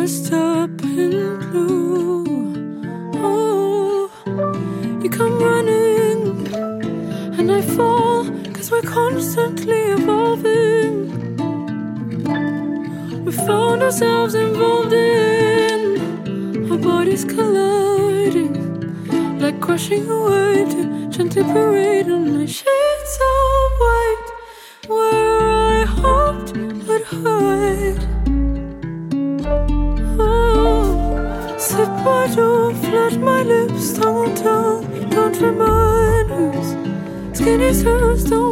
dressed up in blue. Oh, you come running and I fall, 'cause we're constantly evolving. We found ourselves involved in our bodies colliding, like crashing away to gently parade on my shades of white, where I hoped I'd hide. Oh, sip my door, flash my lips, tongue on tongue, don't remind us. Skinny toes, don't